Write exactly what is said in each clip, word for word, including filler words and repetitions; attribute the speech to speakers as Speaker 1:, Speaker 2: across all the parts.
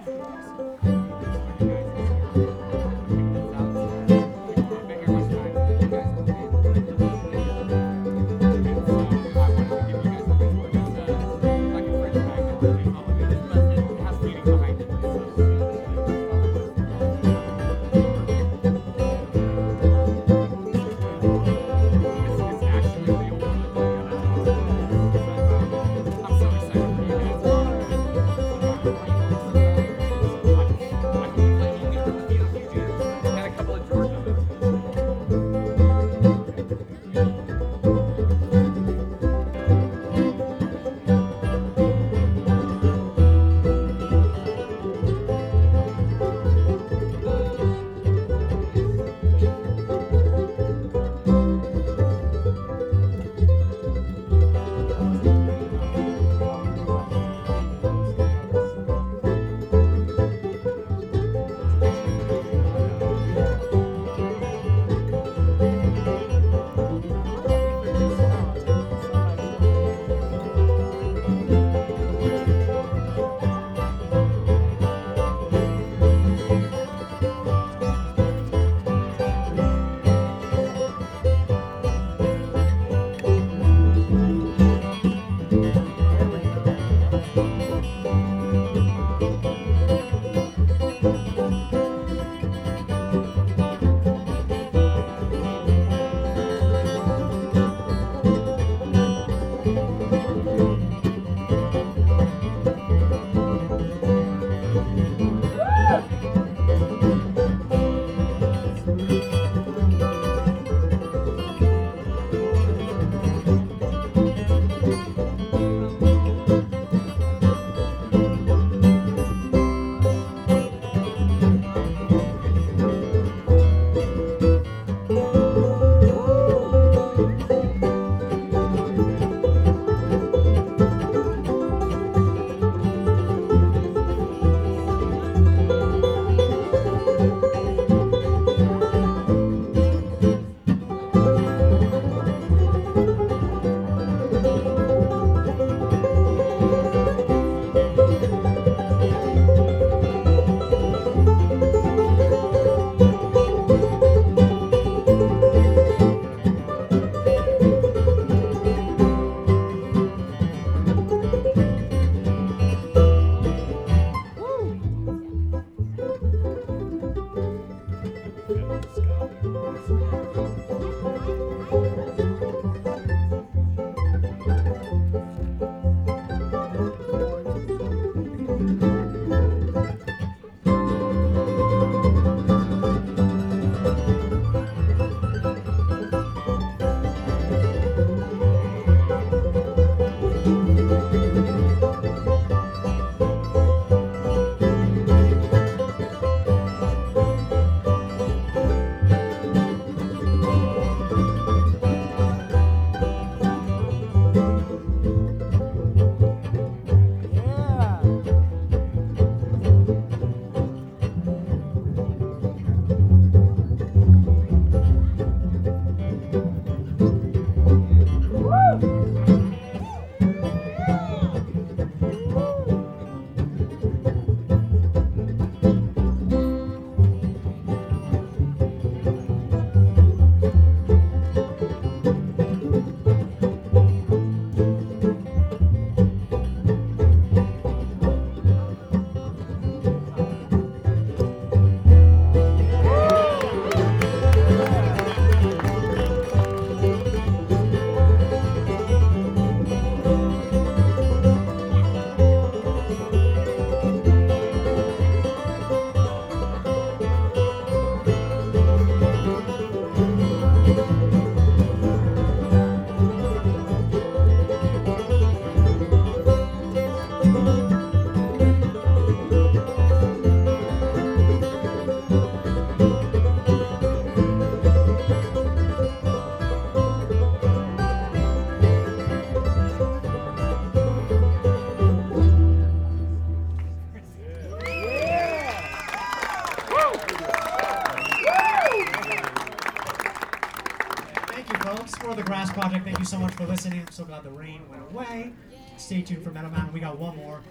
Speaker 1: For the Grass Project, thank you so much for listening. I'm so glad the rain went away. Stay tuned for Metal Mountain. We got one more.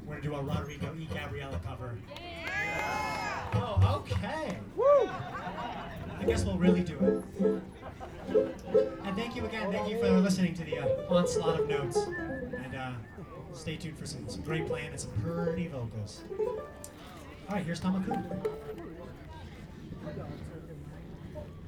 Speaker 1: We're gonna do a Rodrigo E. Gabriella cover. Yeah. Oh, okay. Woo! I guess we'll really do it. And thank you again. Thank you for listening to the uh, onslaught of notes. And uh, stay tuned for some, some great playing and some pretty vocals. All right, here's Tamaku.